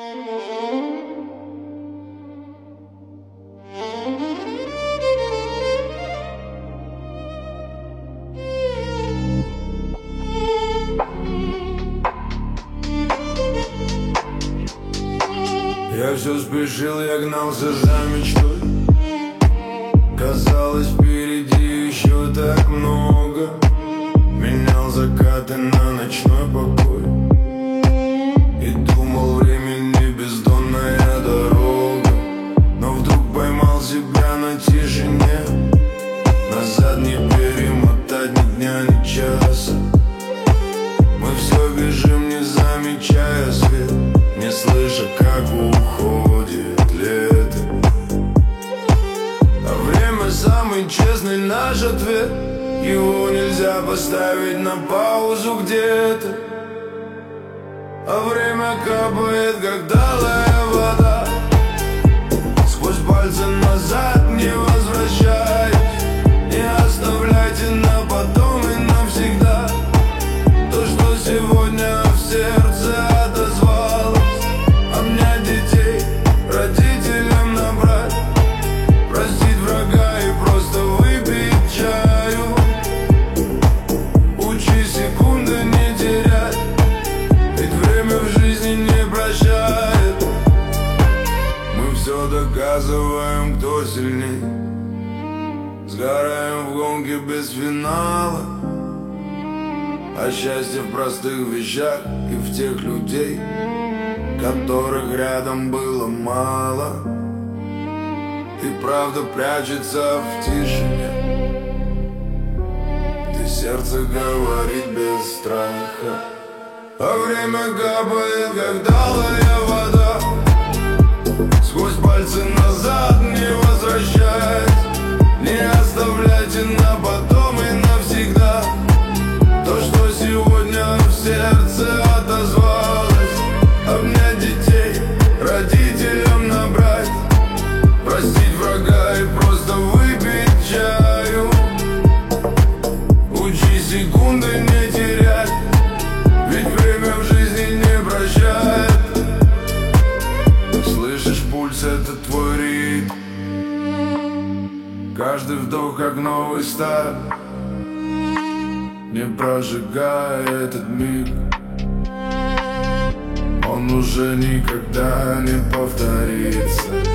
Я все спешил, я гнался за мечтой. Казалось, впереди еще так много. Менял закаты на ночной покой и думал, времени бездонная дорога. Но вдруг поймал себя на тишине. Назад не перемотать ни дня, ни часа. Мы все бежим, не замечая свет, не слыша, как уходит лето. А время самый честный наш ответ. Его нельзя поставить на паузу где-то. А время капает, как талая вода. Сквозь пальцы назад не возвращаясь. Не оставляйте на потом и навсегда то, что сегодня в сердце отозвалось. Обнять детей, родителям набрать, простить врага и просто выпить чаю. Учи секунды не терять, ведь время в жизни не прощает. Мы все доказываем, кто сильней. Сгораем в гонке без финала. А счастье в простых вещах и в тех людей, которых рядом было мало. И правда прячется в тишине, где сердце говорит без страха. А время капает, как талая вода. Сквозь пальцы назад не возвращаясь. Не оставляйте на потом и навсегда то, что сегодня в сердце отозвалось. Обнять детей, родителям набрать, простить врага и просто выпить чаю. Учи секунды не терять, ведь время в жизни не прощает. Слышишь пульс, это твой ритм. Каждый вдох как новый старт, не прожигая этот миг. Он уже никогда не повторится.